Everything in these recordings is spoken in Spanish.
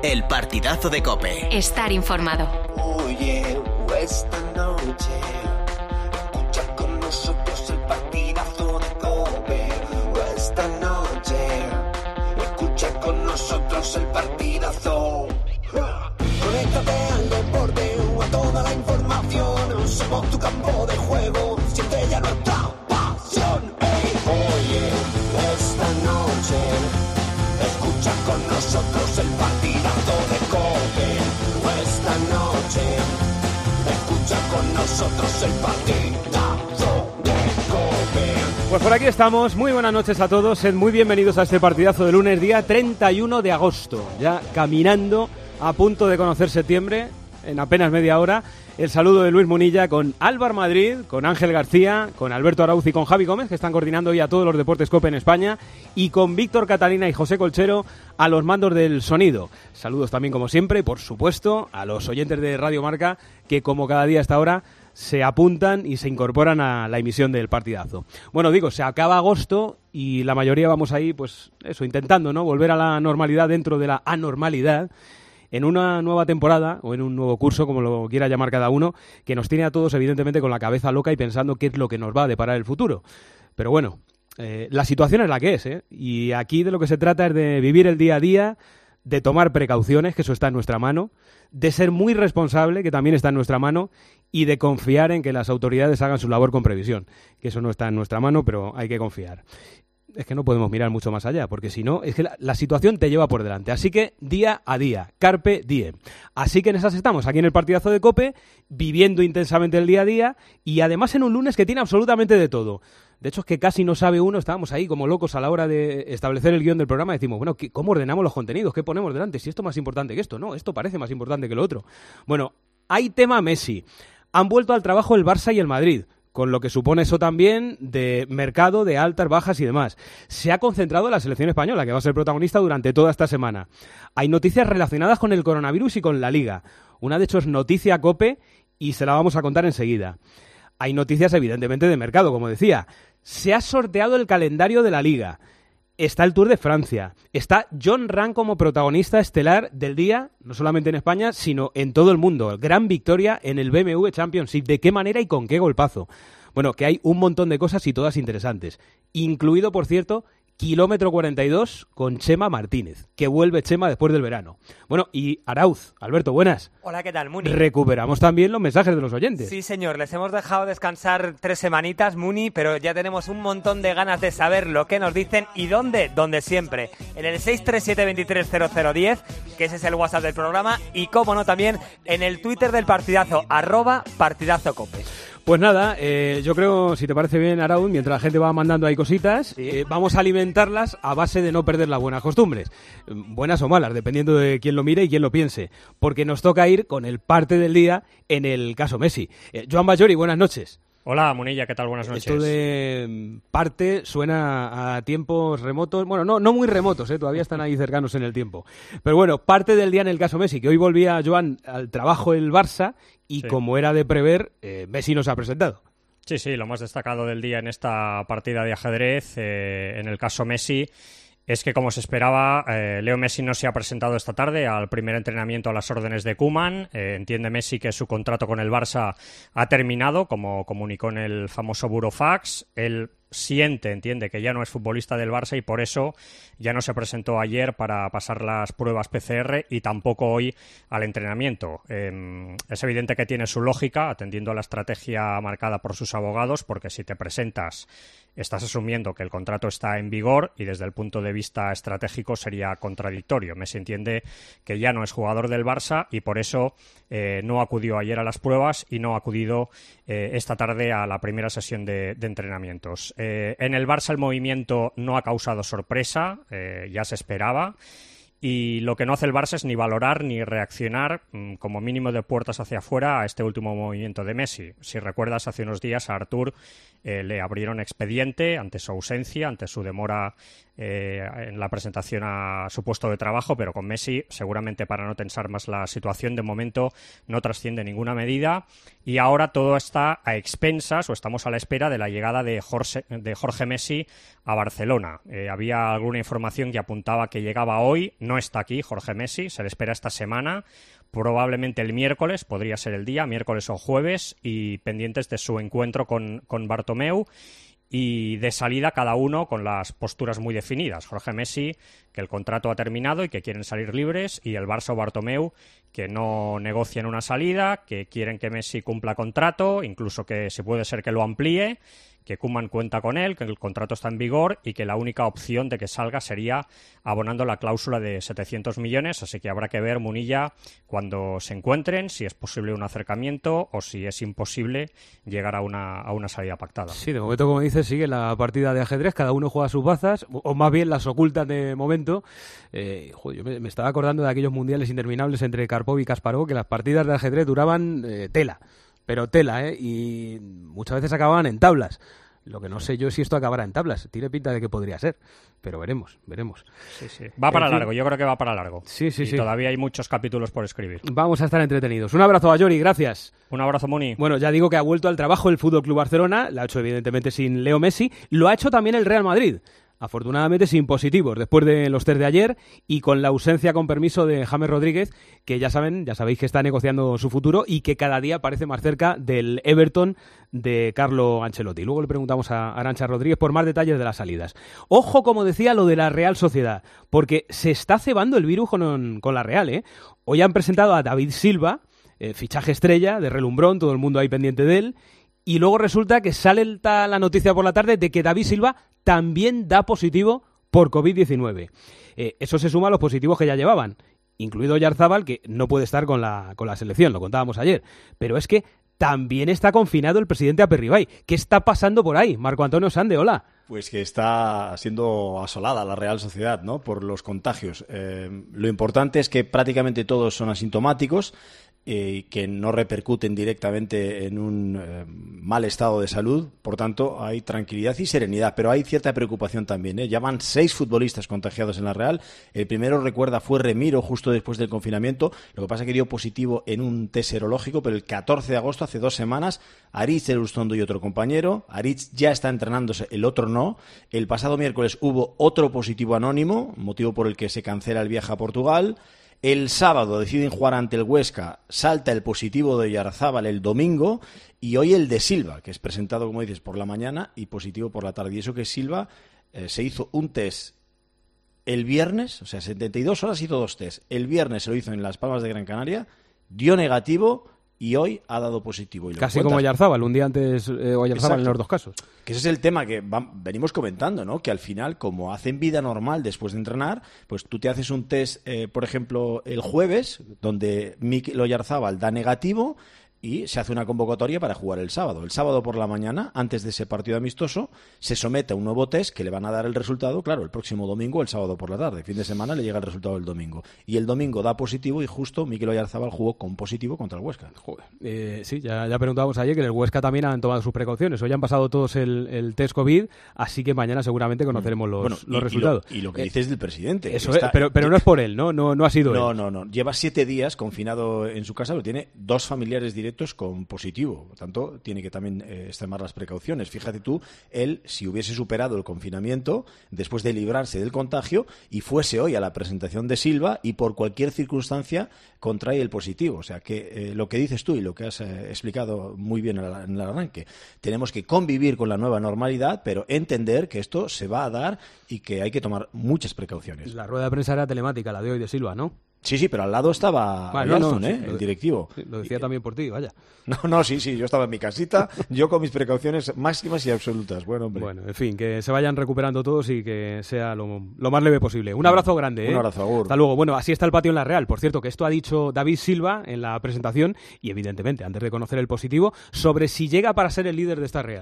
El partidazo de COPE. Estar informado. Oye, esta noche escucha con nosotros el partidazo de COPE. Esta noche escucha con nosotros el partidazo. Conéctate al deporte o a toda la información. Somos tu campo de juego. Siente ya nuestra pasión. Oye, esta noche escucha con nosotros el partidazo de COPE. Esta noche escucha con nosotros el partidazo de COPE. Pues por aquí estamos, muy buenas noches a todos, sed muy bienvenidos a este partidazo de lunes, día 31 de agosto, ya caminando a punto de conocer septiembre, en apenas media hora. El saludo de Luis Munilla con Álvaro Madrid, con Ángel García, con Alberto Arauz y con Javi Gómez, que están coordinando hoy a todos los deportes COPE en España, y con Víctor Catalina y José Colchero a los mandos del sonido. Saludos también, como siempre, por supuesto, a los oyentes de Radio Marca, que como cada día a esta hora se apuntan y se incorporan a la emisión del partidazo. Bueno, digo, se acaba agosto y la mayoría vamos ahí, pues eso, intentando, ¿no?, volver a la normalidad dentro de la anormalidad, en una nueva temporada o en un nuevo curso, como lo quiera llamar cada uno, que nos tiene a todos evidentemente con la cabeza loca y pensando qué es lo que nos va a deparar el futuro. Pero bueno, la situación es la que es, ¿eh? Y aquí de lo que se trata es de vivir el día a día, de tomar precauciones, que eso está en nuestra mano, de ser muy responsable, que también está en nuestra mano, y de confiar en que las autoridades hagan su labor con previsión, que eso no está en nuestra mano, pero hay que confiar. Es que no podemos mirar mucho más allá, porque si no, es que la situación te lleva por delante. Así que día a día, carpe diem. Así que en esas estamos, aquí en el partidazo de COPE, viviendo intensamente el día a día, y además en un lunes que tiene absolutamente de todo. De hecho, es que casi no sabe uno, estábamos ahí como locos a la hora de establecer el guión del programa, decimos, bueno, ¿cómo ordenamos los contenidos? ¿Qué ponemos delante? Si esto es más importante que esto, no, esto parece más importante que lo otro. Bueno, hay tema Messi. Han vuelto al trabajo el Barça y el Madrid, con lo que supone eso también de mercado, de altas, bajas y demás. Se ha concentrado la selección española, que va a ser protagonista durante toda esta semana. Hay noticias relacionadas con el coronavirus y con la Liga. Una de hecho es noticia COPE y se la vamos a contar enseguida. Hay noticias evidentemente de mercado, como decía. Se ha sorteado el calendario de la Liga. Está el Tour de Francia. Está Jon Rahm como protagonista estelar del día, no solamente en España, sino en todo el mundo. Gran victoria en el BMW Championship. ¿De qué manera y con qué golpazo? Bueno, que hay un montón de cosas y todas interesantes. Incluido, por cierto, kilómetro 42 con Chema Martínez, que vuelve Chema después del verano. Bueno, y Arauz, Alberto, buenas. Hola, ¿qué tal, Muni? Recuperamos también los mensajes de los oyentes. Sí, señor, les hemos dejado descansar 3 semanitas, Muni, pero ya tenemos un montón de ganas de saber lo que nos dicen y dónde, donde siempre. En el 637230010, que ese es el WhatsApp del programa, y cómo no también en el Twitter del partidazo, @partidazocope. Pues nada, yo creo, si te parece bien, Araúz, mientras la gente va mandando ahí cositas, sí, vamos a alimentarlas a base de no perder las buenas costumbres. Buenas o malas, dependiendo de quién lo mire y quién lo piense. Porque nos toca ir con el parte del día en el caso Messi. Joan Bajori, buenas noches. Hola, Munilla, ¿qué tal? Buenas noches. Esto de parte suena a tiempos remotos, bueno, no muy remotos, todavía están ahí cercanos en el tiempo. Pero bueno, parte del día en el caso Messi, que hoy volvía Joan al trabajo el Barça y sí, como era de prever, Messi nos ha presentado. Sí, lo más destacado del día en esta partida de ajedrez, en el caso Messi, es que, como se esperaba, Leo Messi no se ha presentado esta tarde al primer entrenamiento a las órdenes de Koeman. Entiende Messi que su contrato con el Barça ha terminado, como comunicó en el famoso Burofax. Él entiende que ya no es futbolista del Barça y por eso ya no se presentó ayer para pasar las pruebas PCR y tampoco hoy al entrenamiento. Es evidente que tiene su lógica, atendiendo a la estrategia marcada por sus abogados, porque si te presentas estás asumiendo que el contrato está en vigor y desde el punto de vista estratégico sería contradictorio. Messi entiende que ya no es jugador del Barça y por eso no acudió ayer a las pruebas y no ha acudido esta tarde a la primera sesión de entrenamientos. En el Barça el movimiento no ha causado sorpresa, ya se esperaba. Y lo que no hace el Barça es ni valorar ni reaccionar, como mínimo de puertas hacia afuera, a este último movimiento de Messi. Si recuerdas, hace unos días a Artur le abrieron expediente ante su ausencia, ante su demora en la presentación a su puesto de trabajo, pero con Messi, seguramente para no tensar más la situación, de momento no trasciende ninguna medida, y ahora todo está a expensas, o estamos a la espera de la llegada de Jorge Messi a Barcelona. Había alguna información que apuntaba que llegaba hoy, no está aquí Jorge Messi, se le espera esta semana, probablemente el miércoles, podría ser el día, miércoles o jueves, y pendientes de su encuentro con Bartomeu. Y de salida cada uno con las posturas muy definidas. Jorge Messi, que el contrato ha terminado y que quieren salir libres, y el Barça o Bartomeu, que no negocian una salida, que quieren que Messi cumpla contrato, incluso que si puede ser que lo amplíe, que Koeman cuenta con él, que el contrato está en vigor y que la única opción de que salga sería abonando la cláusula de 700 millones, así que habrá que ver, Munilla, cuando se encuentren, si es posible un acercamiento o si es imposible llegar a una salida pactada. Sí, de momento, como dices, sigue la partida de ajedrez, cada uno juega sus bazas, o más bien las ocultan de momento. Yo me estaba acordando de aquellos mundiales interminables entre Karpov y Kasparov, que las partidas de ajedrez duraban tela. Pero tela, y muchas veces acababan en tablas. Lo que no sé yo es si esto acabará en tablas. Tiene pinta de que podría ser, pero veremos. Sí. Va para largo, yo creo que va para largo. Sí. Todavía hay muchos capítulos por escribir. Vamos a estar entretenidos. Un abrazo a Yori, gracias. Un abrazo, Muni. Bueno, ya digo que ha vuelto al trabajo el FC Barcelona, lo ha hecho evidentemente sin Leo Messi, lo ha hecho también el Real Madrid. Afortunadamente sin positivos, después de los test de ayer y con la ausencia con permiso de James Rodríguez, que ya sabéis que está negociando su futuro y que cada día parece más cerca del Everton de Carlo Ancelotti. Luego le preguntamos a Arantxa Rodríguez por más detalles de las salidas. Ojo, como decía, lo de la Real Sociedad, porque se está cebando el virus con la Real, ¿eh? Hoy han presentado a David Silva, fichaje estrella de relumbrón, todo el mundo ahí pendiente de él, y luego resulta que sale la noticia por la tarde de que David Silva también da positivo por COVID-19. Eso se suma a los positivos que ya llevaban, incluido Oyarzabal, que no puede estar con la selección, lo contábamos ayer. Pero es que también está confinado el presidente Aperribay. ¿Qué está pasando por ahí? Marco Antonio Sande, hola. Pues que está siendo asolada la Real Sociedad, ¿no?, por los contagios. Lo importante es que prácticamente todos son asintomáticos, que no repercuten directamente en un mal estado de salud. Por tanto, hay tranquilidad y serenidad, pero hay cierta preocupación también, ¿eh? Ya van 6 futbolistas contagiados en la Real. El primero, recuerda, fue Remiro justo después del confinamiento. Lo que pasa es que dio positivo en un test serológico, pero el 14 de agosto, hace 2 semanas, Aritz Elustondo y otro compañero. Aritz ya está entrenándose, el otro no. El pasado miércoles hubo otro positivo anónimo, motivo por el que se cancela el viaje a Portugal. El sábado deciden jugar ante el Huesca, salta el positivo de Oyarzabal el domingo, y hoy el de Silva, que es presentado, como dices, por la mañana y positivo por la tarde. Y eso que Silva se hizo un test el viernes, o sea, 72 horas hizo 2 test. El viernes se lo hizo en Las Palmas de Gran Canaria, dio negativo y hoy ha dado positivo. Y casi como Oyarzabal, un día antes Oyarzabal en los 2 casos. Que ese es el tema que venimos comentando, ¿no? Que al final, como hacen vida normal después de entrenar, pues tú te haces un test, por ejemplo, el jueves, donde Mikel Oyarzabal da negativo, y se hace una convocatoria para jugar el sábado. El sábado por la mañana, antes de ese partido amistoso, se somete a un nuevo test que le van a dar el resultado, claro, el próximo domingo, el sábado por la tarde. Fin de semana le llega el resultado el domingo. Y el domingo da positivo y justo Mikel Oyarzabal jugó con positivo contra el Huesca. Joder. Sí, ya preguntábamos ayer que en el Huesca también han tomado sus precauciones. Hoy han pasado todos el test COVID, así que mañana seguramente conoceremos los resultados. Y lo que dices del presidente. Eso es, pero no es por él, ¿no? No ha sido él. No. Lleva 7 días confinado en su casa, pero tiene 2 familiares directos con positivo. Por tanto, tiene que también extremar las precauciones. Fíjate tú, él, si hubiese superado el confinamiento, después de librarse del contagio, y fuese hoy a la presentación de Silva, y por cualquier circunstancia contrae el positivo. O sea, que lo que dices tú y lo que has explicado muy bien en el arranque, tenemos que convivir con la nueva normalidad, pero entender que esto se va a dar y que hay que tomar muchas precauciones. La rueda de prensa era telemática, la de hoy de Silva, ¿no? Sí, pero al lado estaba el directivo. Sí, lo decía también por ti, vaya. Sí, yo estaba en mi casita, yo con mis precauciones máximas y absolutas. Bueno, en fin, que se vayan recuperando todos y que sea lo más leve posible. Un abrazo grande, ¿eh? Un abrazo, Agur. Hasta luego. Bueno, así está el patio en la Real. Por cierto, que esto ha dicho David Silva en la presentación y, evidentemente, antes de conocer el positivo, sobre si llega para ser el líder de esta Real.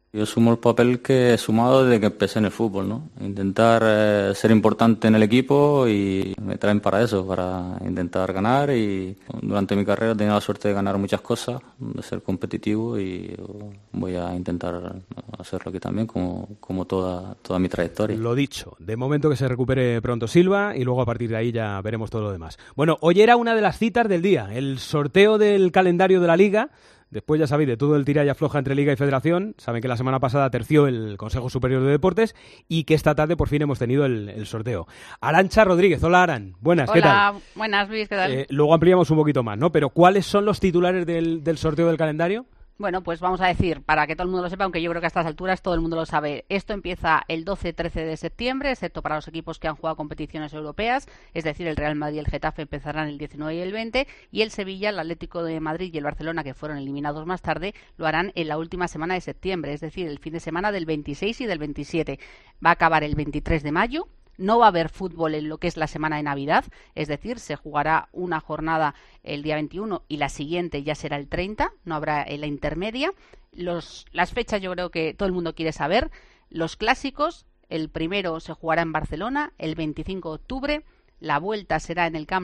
Yo sumo el papel que he sumado desde que empecé en el fútbol, ¿no? Intentar ser importante en el equipo y me traen para eso, para intentar ganar y durante mi carrera he tenido la suerte de ganar muchas cosas, de ser competitivo y voy a intentar hacerlo aquí también como toda mi trayectoria. Lo dicho, de momento que se recupere pronto Silva y luego a partir de ahí ya veremos todo lo demás. Bueno, hoy era una de las citas del día, el sorteo del calendario de la Liga. Después ya sabéis de todo el tira y afloja entre Liga y Federación. Saben que la semana pasada terció el Consejo Superior de Deportes y que esta tarde por fin hemos tenido el sorteo. Arantxa Rodríguez, hola Aran. Buenas, ¿qué tal? Hola, buenas Luis, ¿qué tal? Luego ampliamos un poquito más, ¿no? Pero ¿cuáles son los titulares del sorteo del calendario? Bueno, pues vamos a decir, para que todo el mundo lo sepa, aunque yo creo que a estas alturas todo el mundo lo sabe, esto empieza el 12-13 de septiembre, excepto para los equipos que han jugado competiciones europeas, es decir, el Real Madrid y el Getafe empezarán el 19 y el 20, y el Sevilla, el Atlético de Madrid y el Barcelona, que fueron eliminados más tarde, lo harán en la última semana de septiembre, es decir, el fin de semana del 26 y del 27. Va a acabar el 23 de mayo. No va a haber fútbol en lo que es la semana de Navidad, es decir, se jugará una jornada el día 21 y la siguiente ya será el 30, no habrá en la intermedia. Las fechas yo creo que todo el mundo quiere saber. Los clásicos, el primero se jugará en Barcelona el 25 de octubre, la vuelta será en el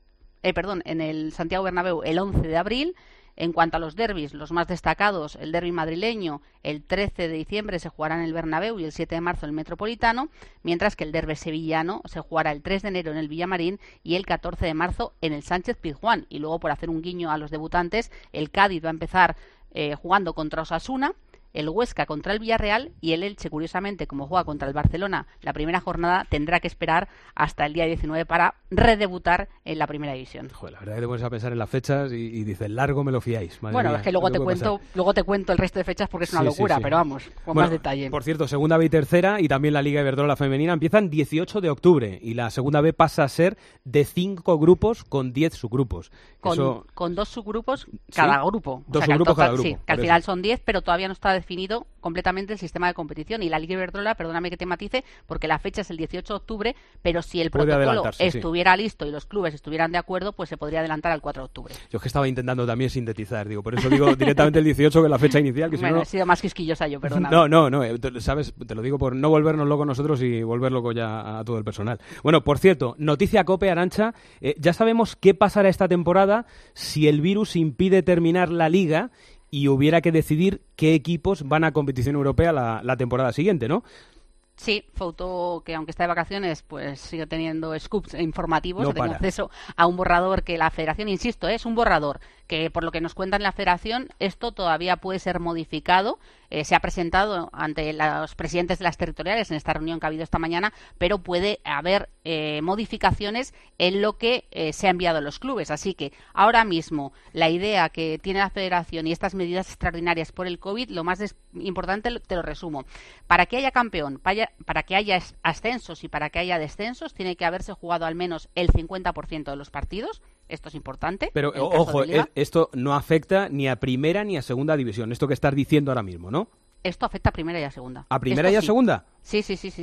en el Santiago Bernabéu el 11 de abril. En cuanto a los derbis, los más destacados, el derbi madrileño, el 13 de diciembre se jugará en el Bernabéu y el 7 de marzo en el Metropolitano, mientras que el derbi sevillano se jugará el 3 de enero en el Villamarín y el 14 de marzo en el Sánchez-Pizjuán. Y luego, por hacer un guiño a los debutantes, el Cádiz va a empezar jugando contra Osasuna, el Huesca contra el Villarreal y el Elche, curiosamente, como juega contra el Barcelona la primera jornada, tendrá que esperar hasta el día 19 para redebutar en la primera división. Joder, la verdad que te pones a pensar en las fechas y dices, largo me lo fiáis. Madre bueno, mía, es que luego te cuento el resto de fechas porque es una locura, sí. Pero vamos, con más detalle. Por cierto, segunda B y tercera y también la Liga Iberdrola femenina empiezan 18 de octubre y la segunda B pasa a ser de 5 grupos con 10 subgrupos. Con 2 subgrupos cada grupo. Dos subgrupos cada grupo. Sí, que al final son 10, pero todavía no está definido completamente el sistema de competición. Y la Liga Iberdrola, perdóname que te matice, porque la fecha es el 18 de octubre, pero si el protocolo estuviera listo y los clubes estuvieran de acuerdo, pues se podría adelantar al 4 de octubre. Yo es que estaba intentando también sintetizar, por eso digo directamente el 18 que es la fecha inicial. Que bueno, si no... he sido más quisquillosa yo, perdóname. No, sabes, te lo digo por no volvernos locos nosotros y volver loco ya a todo el personal. Bueno, por cierto, noticia COPE, Arantxa, ya sabemos qué pasará esta temporada si el virus impide terminar la Liga y hubiera que decidir qué equipos van a competición europea la temporada siguiente, ¿no? Sí, Fouto, que aunque está de vacaciones, pues sigue teniendo scoops informativos. No tengo acceso a un borrador que la Federación, insisto, es un borrador que, por lo que nos cuentan la Federación, esto todavía puede ser modificado. Se ha presentado ante los presidentes de las territoriales en esta reunión que ha habido esta mañana, pero puede haber modificaciones en lo que se ha enviado a los clubes. Así que ahora mismo la idea que tiene la Federación y estas medidas extraordinarias por el COVID, lo más importante te lo resumo. Para que haya campeón, para que haya ascensos y para que haya descensos, tiene que haberse jugado al menos el 50% de los partidos. Esto es importante. Pero, ojo, esto no afecta ni a primera ni a segunda división. Esto que estás diciendo ahora mismo, ¿no? Esto afecta a primera y a segunda. ¿A primera y a segunda? Sí.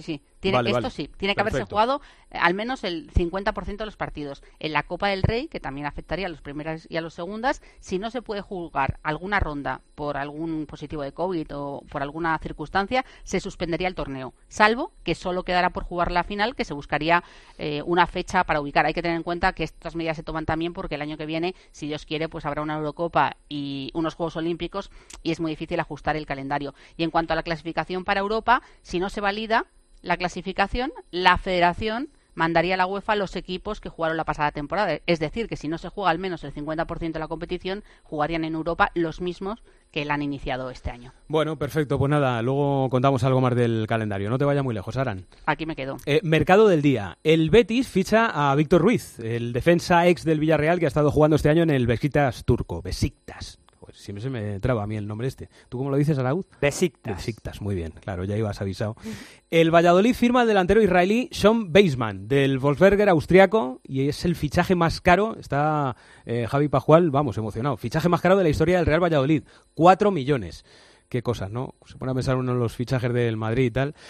Tiene que haberse jugado al menos el 50% de los partidos. En la Copa del Rey, que también afectaría a los primeras y a los segundas, si no se puede jugar alguna ronda por algún positivo de COVID o por alguna circunstancia, se suspendería el torneo. Salvo que solo quedará por jugar la final, que se buscaría una fecha para ubicar. Hay que tener en cuenta que estas medidas se toman también porque el año que viene, si Dios quiere, pues habrá una Eurocopa y unos Juegos Olímpicos y es muy difícil ajustar el calendario. Y en cuanto a la clasificación para Europa, si no se valida la clasificación, la Federación mandaría a la UEFA los equipos que jugaron la pasada temporada. Es decir, que si no se juega al menos el 50% de la competición, jugarían en Europa los mismos que la han iniciado este año. Bueno, perfecto. Pues nada, luego contamos algo más del calendario. No te vayas muy lejos, Aran. Aquí me quedo. Mercado del día. El Betis ficha a Víctor Ruiz, el defensa ex del Villarreal que ha estado jugando este año en el Besiktas turco. Besiktas. Pues siempre se me traba a mí el nombre este. ¿Tú cómo lo dices, Araúz? Besiktas, muy bien. Claro, ya ibas avisado. El Valladolid firma al delantero israelí Sean Baseman, del Wolfsberger austriaco, y es el fichaje más caro. Está Javi Pajual, vamos, emocionado. Fichaje más caro de la historia del Real Valladolid. 4 millones. Qué cosas, ¿no? Se pone a pensar uno en los fichajes del Madrid y tal.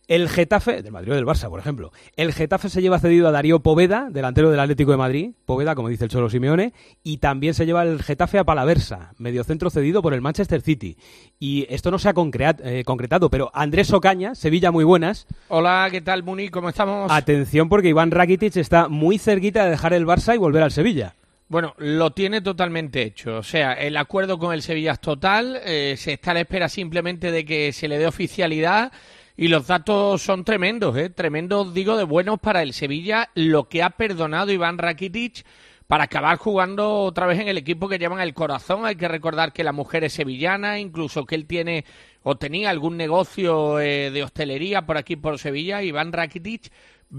El Getafe, del Madrid o del Barça, por ejemplo. El Getafe se lleva cedido a Darío Poveda, delantero del Atlético de Madrid. Poveda, como dice el Cholo Simeone. Y también se lleva el Getafe a Palaversa, mediocentro cedido por el Manchester City. Y esto no se ha concretado, pero Andrés Ocaña, Sevilla, muy buenas. Hola, ¿qué tal, Muni? ¿Cómo estamos? Atención, porque Iván Rakitic está muy cerquita de dejar el Barça y volver al Sevilla. Bueno, lo tiene totalmente hecho. O sea, el acuerdo con el Sevilla es total. Se está a la espera simplemente de que se le dé oficialidad. Y los datos son tremendos, tremendos, digo, de buenos para el Sevilla, lo que ha perdonado Iván Rakitic para acabar jugando otra vez en el equipo que llaman el corazón. Hay que recordar que la mujer es sevillana, incluso que él tiene o tenía algún negocio de hostelería por aquí por Sevilla. Iván Rakitic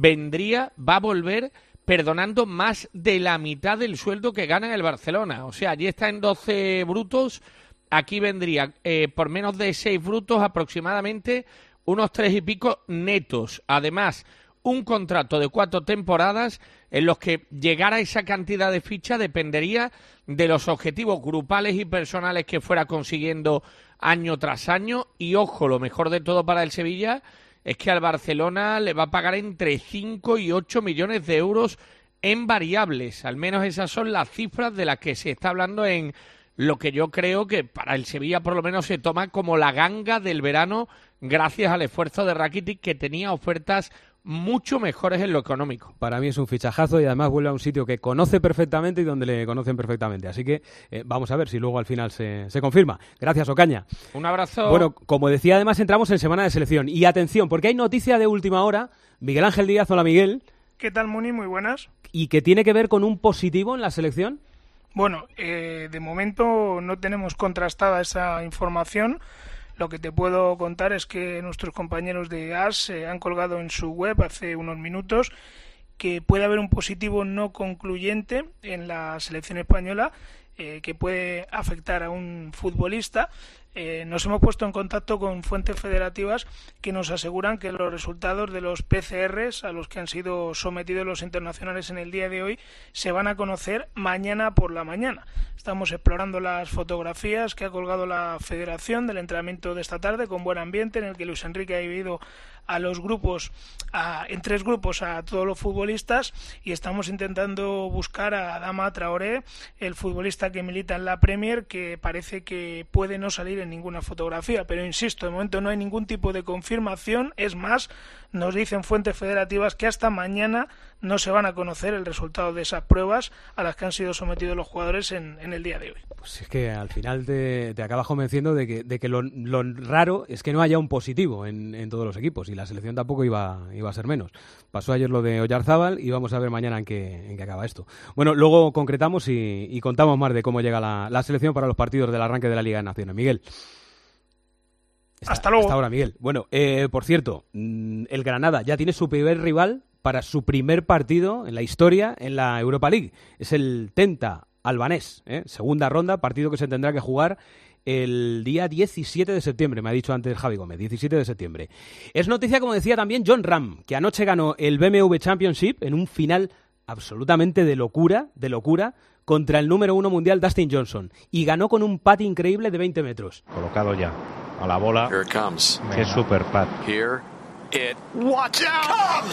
va a volver perdonando más de la mitad del sueldo que gana en el Barcelona. O sea, allí está en 12 brutos, aquí vendría por menos de 6 brutos aproximadamente unos 3 y pico netos. Además, un contrato de 4 temporadas en los que llegar a esa cantidad de ficha dependería de los objetivos grupales y personales que fuera consiguiendo año tras año. Y ojo, lo mejor de todo para el Sevilla es que al Barcelona le va a pagar entre 5 y 8 millones de euros en variables. Al menos esas son las cifras de las que se está hablando en lo que yo creo que para el Sevilla por lo menos se toma como la ganga del verano, gracias al esfuerzo de Rakitic, que tenía ofertas mucho mejores en lo económico. Para mí es un fichajazo y además vuelve a un sitio que conoce perfectamente y donde le conocen perfectamente. Así que vamos a ver si luego al final se confirma. Gracias, Ocaña. Un abrazo. Bueno, como decía, además entramos en semana de selección. Y atención, porque hay noticia de última hora. Miguel Ángel Díaz, hola Miguel. ¿Qué tal, Muni? Muy buenas. ¿Y que tiene que ver con un positivo en la selección? Bueno, de momento no tenemos contrastada esa información. Lo que te puedo contar es que nuestros compañeros de AS han colgado en su web hace unos minutos que puede haber un positivo no concluyente en la selección española que puede afectar a un futbolista. Nos hemos puesto en contacto con fuentes federativas que nos aseguran que los resultados de los PCRs a los que han sido sometidos los internacionales en el día de hoy se van a conocer mañana por la mañana. Estamos explorando las fotografías que ha colgado la Federación del entrenamiento de esta tarde con buen ambiente, en el que Luis Enrique ha dividido a los grupos, en 3 grupos a todos los futbolistas, y estamos intentando buscar a Adama Traoré, el futbolista que milita en la Premier, que parece que puede no salir en ninguna fotografía, pero insisto, de momento no hay ningún tipo de confirmación. Es más, nos dicen fuentes federativas que hasta mañana no se van a conocer el resultado de esas pruebas a las que han sido sometidos los jugadores en el día de hoy. Pues es que al final te acabas convenciendo de que lo raro es que no haya un positivo en todos los equipos, y la selección tampoco iba a ser menos. Pasó ayer lo de Oyarzábal y vamos a ver mañana en qué acaba esto. Bueno, luego concretamos y contamos más de cómo llega la selección para los partidos del arranque de la Liga de Naciones. Miguel. Hasta luego. Hasta ahora, Miguel. Bueno, por cierto, el Granada ya tiene su primer rival para su primer partido en la historia en la Europa League. Es el Tenta albanés, segunda ronda, partido que se tendrá que jugar el día 17 de septiembre, me ha dicho antes Javi Gómez, 17 de septiembre. Es noticia, como decía también Jon Rahm, que anoche ganó el BMW Championship en un final absolutamente de locura, contra el número 1 mundial Dustin Johnson, y ganó con un pat increíble de 20 metros. Colocado ya a la bola. Here it comes. Qué super pat. Here it. Watch out!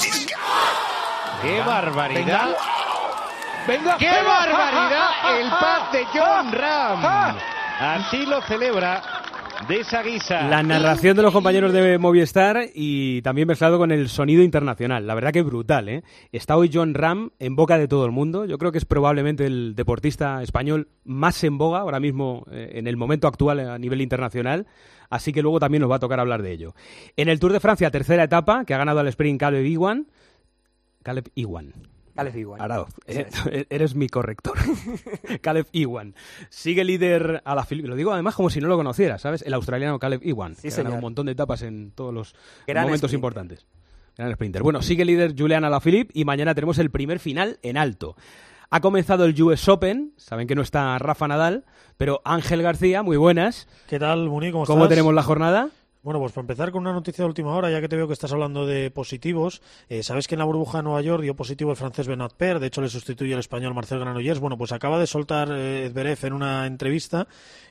¡Qué barbaridad! ¡Venga! ¡Qué barbaridad! El pat de Jon Rahm. Así lo celebra de esa guisa. La narración de los compañeros de Movistar y también mezclado con el sonido internacional. La verdad que brutal, ¿eh? Está hoy Jon Rahm en boca de todo el mundo. Yo creo que es probablemente el deportista español más en boga ahora mismo en el momento actual a nivel internacional. Así que luego también nos va a tocar hablar de ello. En el Tour de Francia, tercera etapa, que ha ganado al sprint Caleb Ewan. Arauz, eres mi corrector. Caleb Ewan. Sigue líder a la Philippe. Lo digo además como si no lo conociera, ¿sabes? El australiano Caleb Ewan. Sí, que ha ganado un montón de etapas en todos los momentos importantes. Gran sprinter. Bueno, sigue líder Julian Alaphilippe y mañana tenemos el primer final en alto. Ha comenzado el US Open. Saben que no está Rafa Nadal, pero Ángel García, muy buenas. ¿Qué tal, Muni? ¿Cómo estás? ¿Cómo tenemos la jornada? Bueno, pues para empezar con una noticia de última hora, ya que te veo que estás hablando de positivos, sabes que en la burbuja de Nueva York dio positivo el francés Benoit Paire, de hecho le sustituye el español Marcel Granollers. Bueno, pues acaba de soltar Zverev en una entrevista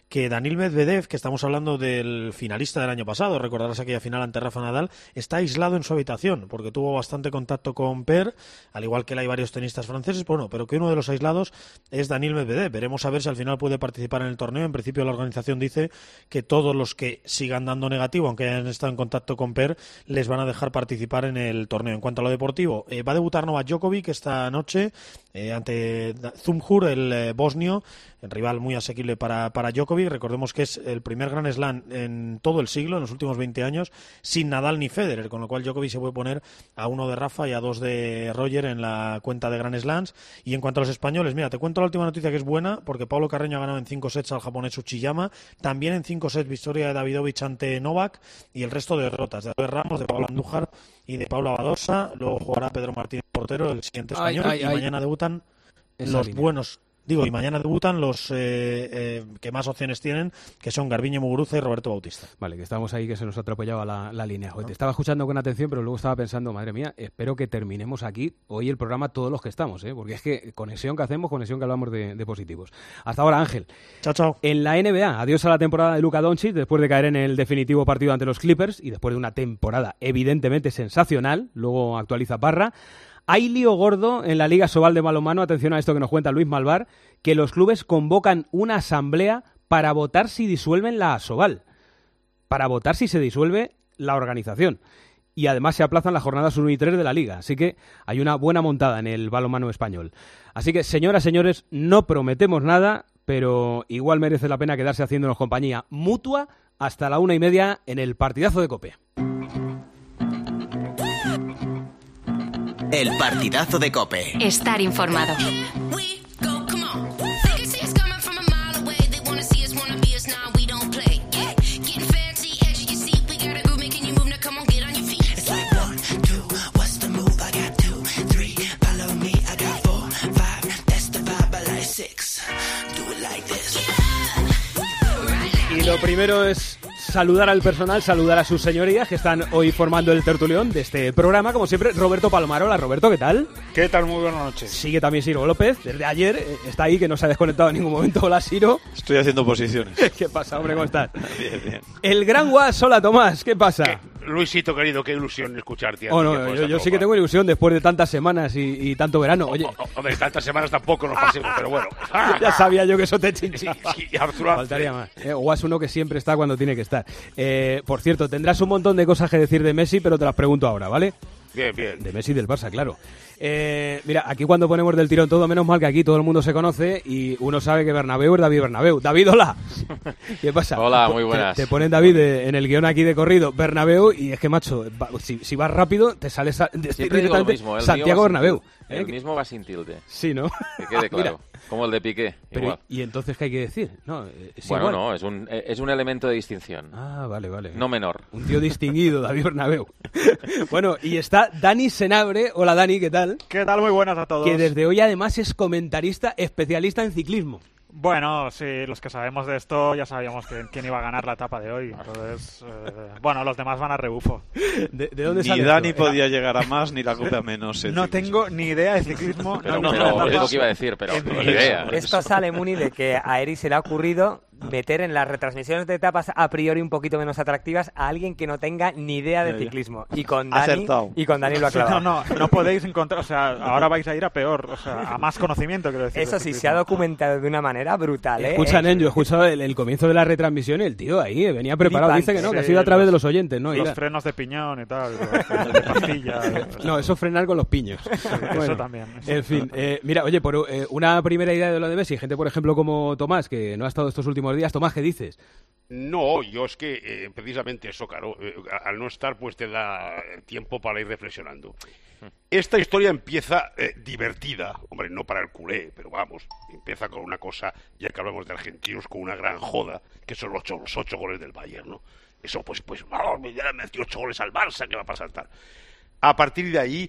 que Daniil Medvedev, que estamos hablando del finalista del año pasado, recordarás aquella final ante Rafa Nadal, está aislado en su habitación, porque tuvo bastante contacto con Per, al igual que hay varios tenistas franceses, pero que uno de los aislados es Daniil Medvedev. Veremos a ver si al final puede participar en el torneo. En principio la organización dice que todos los que sigan dando negativo, aunque hayan estado en contacto con Per, les van a dejar participar en el torneo. En cuanto a lo deportivo, va a debutar Novak Djokovic esta noche ante Zumhur, el bosnio, el rival muy asequible para Djokovic. Recordemos que es el primer Grand Slam en todo el siglo, en los últimos 20 años, sin Nadal ni Federer, con lo cual Djokovic se puede poner a 1 de Rafa y a 2 de Roger en la cuenta de Grand Slams. Y en cuanto a los españoles, mira, te cuento la última noticia que es buena, porque Pablo Carreño ha ganado en 5 sets al japonés Uchiyama, también en 5 sets victoria de Davidovich ante Novak, y el resto de derrotas de David Ramos, de Pablo Andújar y de Pablo Badosa. Luego jugará Pedro Martínez portero, el siguiente español, y mañana debutan los buenos. Y mañana debutan los que más opciones tienen, que son Garbiñe Muguruza y Roberto Bautista. Vale, que estamos ahí, que se nos ha atropellado la línea. Te estaba escuchando con atención, pero luego estaba pensando, madre mía, espero que terminemos aquí hoy el programa todos los que estamos, porque es que conexión que hacemos, conexión que hablamos de positivos. Hasta ahora, Ángel. Chao. En la NBA, adiós a la temporada de Luka Doncic, después de caer en el definitivo partido ante los Clippers y después de una temporada evidentemente sensacional. Luego actualiza Parra. Hay lío gordo en la Liga Sobal de balonmano, atención a esto que nos cuenta Luis Malvar, que los clubes convocan una asamblea para votar si disuelven la Sobal, para votar si se disuelve la organización. Y además se aplazan las jornadas 1 y 3 de la Liga, así que hay una buena montada en el balonmano español. Así que, señoras, señores, no prometemos nada, pero igual merece la pena quedarse haciéndonos compañía mutua hasta la 1:30 en el partidazo de COPE. El partidazo de COPE. Estar informado. Y lo primero es saludar al personal, saludar a sus señorías que están hoy formando el tertulión de este programa. Como siempre, Roberto Palomar. Hola, Roberto, ¿qué tal? ¿Qué tal? Muy buenas noches. Sigue también Ciro López, desde ayer, está ahí, que no se ha desconectado en ningún momento. Hola, Ciro. Estoy haciendo posiciones. ¿Qué pasa, hombre? ¿Cómo estás? Bien. El gran Guas, hola, Tomás, ¿qué pasa? Luisito, querido, qué ilusión escucharte. Yo sí que tengo ilusión después de tantas semanas y tanto verano. Oye, Hombre, tantas semanas tampoco nos pasemos, pero bueno. Ya sabía yo que eso te chinchaba. Sí, Arturo. Faltaría más. Guas uno que siempre está cuando tiene que estar. Por cierto, tendrás un montón de cosas que decir de Messi, pero te las pregunto ahora, ¿vale? Bien. De Messi y del Barça, claro. Mira, aquí cuando ponemos del tirón todo, menos mal que aquí todo el mundo se conoce y uno sabe que Bernabéu es David Bernabéu. David, hola. ¿Qué pasa? Hola, muy buenas. Te ponen David en el guión aquí de corrido Bernabéu y es que, macho, si vas rápido te sales directamente Santiago Bernabéu. El mismo va sin tilde. Sí, ¿no? Que quede claro. Como el de Piqué. Pero, igual. ¿y entonces qué hay que decir? No, bueno, igual. no, es un elemento de distinción. Ah, vale. No menor. Un tío distinguido, David Bernabéu. Bueno, y está Dani Senabre. Hola, Dani, ¿qué tal? ¿Qué tal? Muy buenas a todos. Que desde hoy además es comentarista especialista en ciclismo. Bueno, sí, los que sabemos de esto ya sabíamos quién iba a ganar la etapa de hoy. Entonces, bueno, los demás van a rebufo. ¿De dónde sale? Ni Dani podía llegar a más, ni la COPE a menos. No tengo ni idea de ciclismo. Pero es lo que iba a decir, pero ni idea. Esto sale, Muni, de que a Eri se le ha ocurrido meter en las retransmisiones de etapas a priori un poquito menos atractivas a alguien que no tenga ni idea de ciclismo. Y con Dani lo ha clavado. No podéis encontrar, o sea, ahora vais a ir a peor, o sea, a más conocimiento, quiero decir. Eso sí, se ha documentado de una manera brutal, ¿eh? Escucha, Nen, yo he escuchado el comienzo de la retransmisión y el tío ahí venía preparado. Dice que no, que ha sido a través de los oyentes, ¿no? Los frenos de piñón y tal, de pastilla. No, eso es frenar con los piños. Bueno, eso también. En fin, mira, oye, por una primera idea de lo de Messi, gente, por ejemplo, como Tomás, que no ha estado estos últimos días. Tomás, ¿qué dices? No, yo es que precisamente eso, claro, al no estar pues te da tiempo para ir reflexionando. Esta historia empieza divertida, hombre, no para el culé, pero vamos, empieza con una cosa, ya que hablamos de argentinos, con una gran joda, que son los 8 goles del Bayern, ¿no? Eso pues vamos, ya le metió 8 goles al Barça, ¿qué va a pasar tal? A partir de ahí,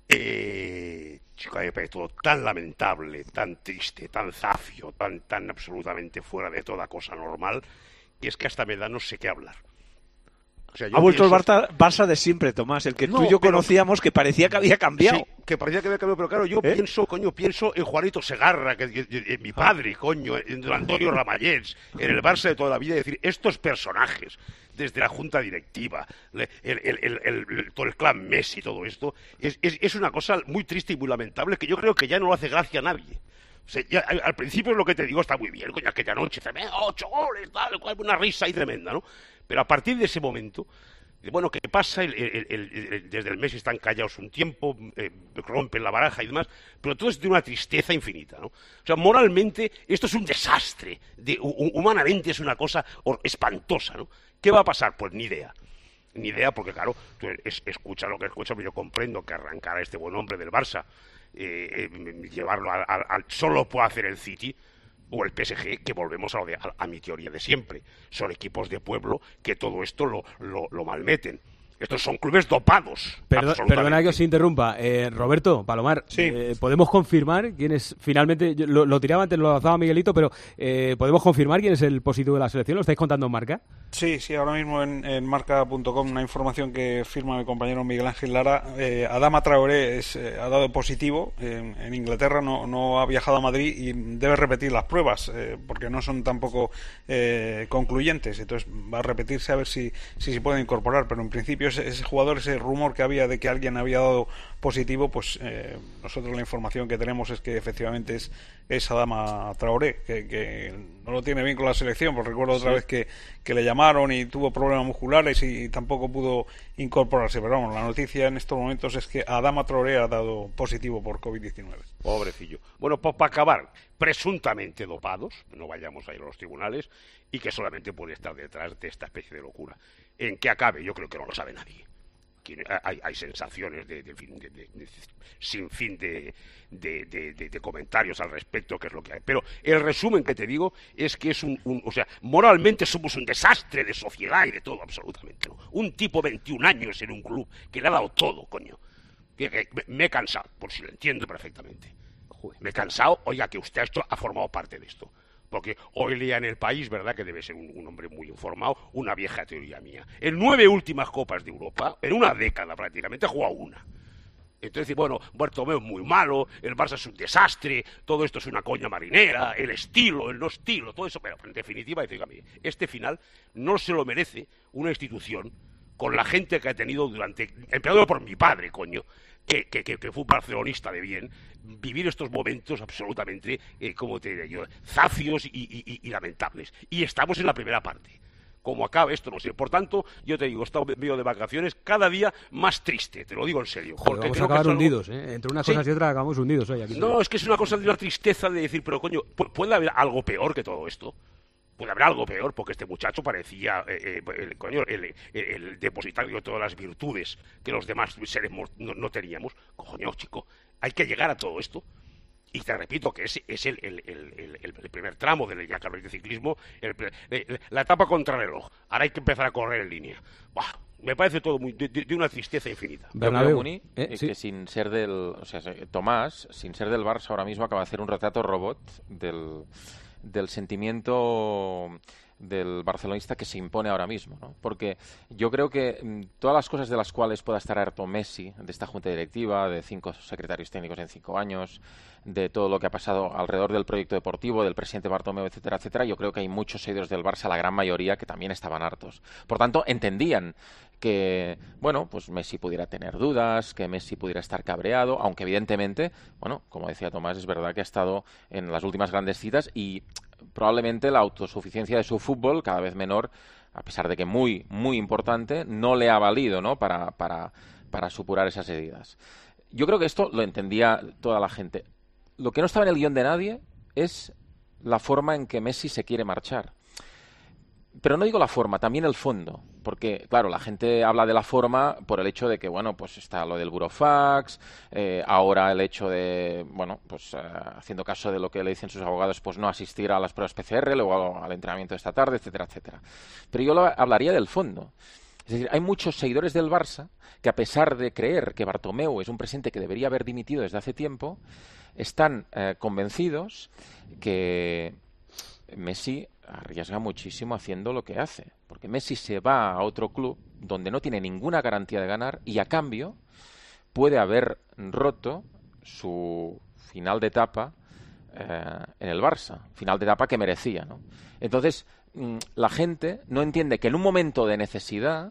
chico, me parece todo tan lamentable, tan triste, tan zafio, tan absolutamente fuera de toda cosa normal, y es que hasta me da no sé qué hablar. O sea, yo ha vuelto el pienso- Barça de siempre, Tomás, el que No, tú y yo pero- conocíamos, que parecía que había cambiado. Sí, que parecía que había cambiado, pero claro, yo pienso en Juanito Segarra, en mi padre, coño, en don Antonio Ramallets, en el Barça de toda la vida, y decir, estos personajes, desde la junta directiva, todo el clan Messi, todo esto, es una cosa muy triste y muy lamentable que yo creo que ya no lo hace gracia a nadie. O sea, ya, al principio lo que te digo está muy bien, coño, aquella noche, 8 goles, tal, una risa ahí tremenda, ¿no? Pero a partir de ese momento, bueno, ¿qué pasa? Desde el Messi están callados un tiempo, rompen la baraja y demás, pero todo es de una tristeza infinita, ¿no? O sea, moralmente esto es un desastre, humanamente es una cosa espantosa, ¿no? ¿Qué va a pasar? Pues ni idea. Ni idea, porque claro, tú escucha lo que escuchas, pero yo comprendo que arrancar a este buen hombre del Barça, llevarlo solo puede hacer el City o el PSG, que volvemos a mi teoría de siempre. Son equipos de pueblo que todo esto lo malmeten. Estos son clubes dopados. Perdona que os interrumpa. Roberto, Palomar, ¿podemos confirmar quién es finalmente? Lo tiraba antes, lo lanzaba Miguelito, pero ¿podemos confirmar quién es el positivo de la selección? ¿Lo estáis contando en Marca? Sí, ahora mismo en marca.com una información que firma mi compañero Miguel Ángel Lara. Adama Traoré ha dado positivo. En Inglaterra no ha viajado a Madrid y debe repetir las pruebas porque no son tampoco concluyentes. Entonces va a repetirse a ver si se puede incorporar, pero en principio ese jugador, ese rumor que había de que alguien había dado positivo, pues nosotros la información que tenemos es que efectivamente es Adama Traoré, que no lo tiene bien con la selección, porque recuerdo otra vez que le llamaron y tuvo problemas musculares y tampoco pudo incorporarse, pero vamos, la noticia en estos momentos es que Adama Traoré ha dado positivo por COVID-19. Pobrecillo. Bueno, pues para acabar, presuntamente dopados, no vayamos a ir a los tribunales, y que solamente puede estar detrás de esta especie de locura. En que acabe, yo creo que no lo sabe nadie. Hay sensaciones sin fin de comentarios al respecto, que es lo que hay. Pero el resumen que te digo es que es o sea, moralmente somos un desastre de sociedad y de todo, absolutamente, ¿no? Un tipo 21 años en un club que le ha dado todo, coño. Que me he cansado, por si lo entiendo perfectamente. Me he cansado, oiga, que usted ha formado parte de esto. Porque hoy leía en El País, ¿verdad?, que debe ser un hombre muy informado, una vieja teoría mía. En 9 últimas Copas de Europa, en una década prácticamente, ha jugado una. Entonces, bueno, Bartomeu es muy malo, el Barça es un desastre, todo esto es una coña marinera, el estilo, el no estilo, todo eso. Pero en definitiva, dígame, este final no se lo merece una institución con la gente que ha tenido empezado por mi padre, coño, que fue un barcelonista de bien, vivir estos momentos absolutamente, como te diré yo, zafios y lamentables. Y estamos en la primera parte. Como acabe esto, no sé. Por tanto, yo te digo, he estado medio de vacaciones, cada día más triste, te lo digo en serio. Joder, vamos a acabar hundidos, ¿eh? Entre unas cosas y otras acabamos hundidos hoy aquí. No, es que es una cosa de una tristeza de decir, pero coño, ¿puede haber algo peor que todo esto? Puede haber algo peor, porque este muchacho parecía el depositario de todas las virtudes que los demás seres no teníamos. Coño, chico, hay que llegar a todo esto. Y te repito que es el primer tramo del carril de ciclismo, la etapa contrarreloj. Ahora hay que empezar a correr en línea. Buah, me parece todo de una tristeza infinita. Bernabéu, Muni, que sin ser Tomás, sin ser del Barça, ahora mismo acaba de hacer un retrato robot del sentimiento del barcelonista que se impone ahora mismo, ¿no? Porque yo creo que todas las cosas de las cuales pueda estar harto Messi, de esta junta directiva, de 5 secretarios técnicos en 5 años, de todo lo que ha pasado alrededor del proyecto deportivo, del presidente Bartomeu, etcétera, etcétera, yo creo que hay muchos seguidores del Barça, la gran mayoría, que también estaban hartos. Por tanto, entendían que, bueno, pues Messi pudiera tener dudas, que Messi pudiera estar cabreado, aunque evidentemente, bueno, como decía Tomás, es verdad que ha estado en las últimas grandes citas y probablemente la autosuficiencia de su fútbol, cada vez menor, a pesar de que muy, muy importante, no le ha valido, ¿no?, para supurar esas heridas. Yo creo que esto lo entendía toda la gente. Lo que no estaba en el guión de nadie es la forma en que Messi se quiere marchar. Pero no digo la forma, también el fondo, porque, claro, la gente habla de la forma por el hecho de que, bueno, pues está lo del burofax, ahora el hecho de, bueno, pues haciendo caso de lo que le dicen sus abogados, pues no asistir a las pruebas PCR, luego al entrenamiento de esta tarde, etcétera, etcétera. Pero yo hablaría del fondo. Es decir, hay muchos seguidores del Barça que, a pesar de creer que Bartomeu es un presidente que debería haber dimitido desde hace tiempo, están convencidos que Messi arriesga muchísimo haciendo lo que hace, porque Messi se va a otro club donde no tiene ninguna garantía de ganar y a cambio puede haber roto su final de etapa en el Barça, final de etapa que merecía, ¿no? Entonces, la gente no entiende que en un momento de necesidad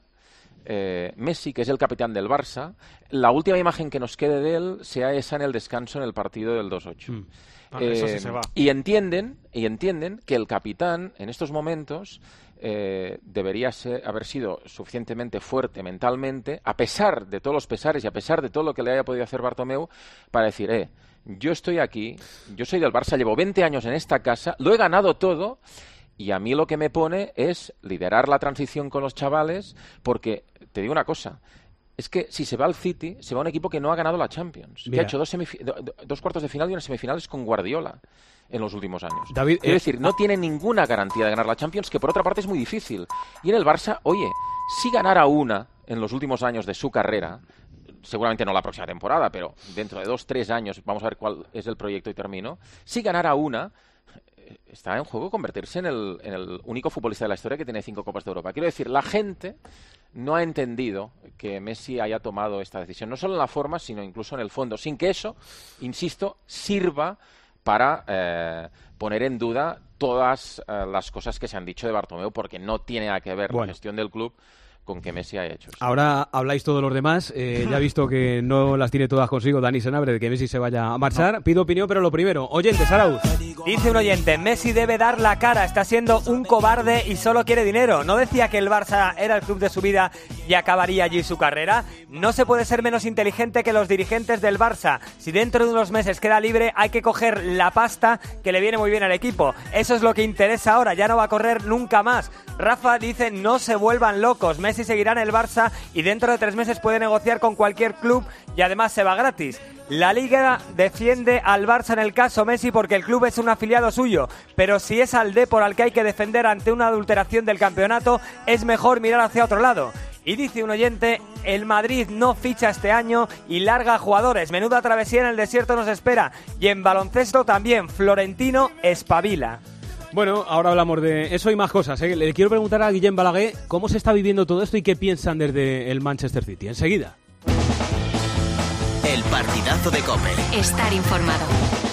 Messi, que es el capitán del Barça, la última imagen que nos quede de él sea esa en el descanso en el partido del 2-8. Eso sí se va. Y entienden que el capitán en estos momentos debería haber sido suficientemente fuerte mentalmente, a pesar de todos los pesares y a pesar de todo lo que le haya podido hacer Bartomeu, para decir, yo estoy aquí, yo soy del Barça, llevo 20 años en esta casa, lo he ganado todo, y a mí lo que me pone es liderar la transición con los chavales, porque te digo una cosa, es que si se va al City, se va a un equipo que no ha ganado la Champions, que ha hecho dos cuartos de final y unas semifinales con Guardiola en los últimos años. David, es decir, no tiene ninguna garantía de ganar la Champions, que por otra parte es muy difícil. Y en el Barça, oye, si ganara una en los últimos años de su carrera, seguramente no la próxima temporada, pero dentro de 2-3 años, vamos a ver cuál es el proyecto y termino, si ganara una, está en juego convertirse en el único futbolista de la historia que tiene 5 Copas de Europa. Quiero decir, la gente no ha entendido que Messi haya tomado esta decisión, no solo en la forma, sino incluso en el fondo, sin que eso, insisto, sirva para poner en duda todas las cosas que se han dicho de Bartomeu, porque no tiene nada que ver la gestión del club con que Messi haya hecho. Ahora habláis todos los demás. Ya he visto que no las tiene todas consigo Dani Senabre de que Messi se vaya a marchar. No. Pido opinión, pero lo primero. Oyentes, Arauz. Dice un oyente, Messi debe dar la cara, está siendo un cobarde y solo quiere dinero. ¿No decía que el Barça era el club de su vida y acabaría allí su carrera? No se puede ser menos inteligente que los dirigentes del Barça. Si dentro de unos meses queda libre, hay que coger la pasta que le viene muy bien al equipo. Eso es lo que interesa ahora, ya no va a correr nunca más. Rafa dice, no se vuelvan locos, Messi seguirá en el Barça y dentro de 3 meses puede negociar con cualquier club y además se va gratis. La Liga defiende al Barça en el caso Messi porque el club es un afiliado suyo, pero si es al Depor al que hay que defender ante una adulteración del campeonato, es mejor mirar hacia otro lado. Y dice un oyente, el Madrid no ficha este año y larga jugadores. Menuda travesía en el desierto nos espera. Y en baloncesto también, Florentino espabila. Bueno, ahora hablamos de eso y más cosas. Le quiero preguntar a Guillem Balaguer cómo se está viviendo todo esto y qué piensan desde el Manchester City. Enseguida. El partidazo de COPE. Estar informado.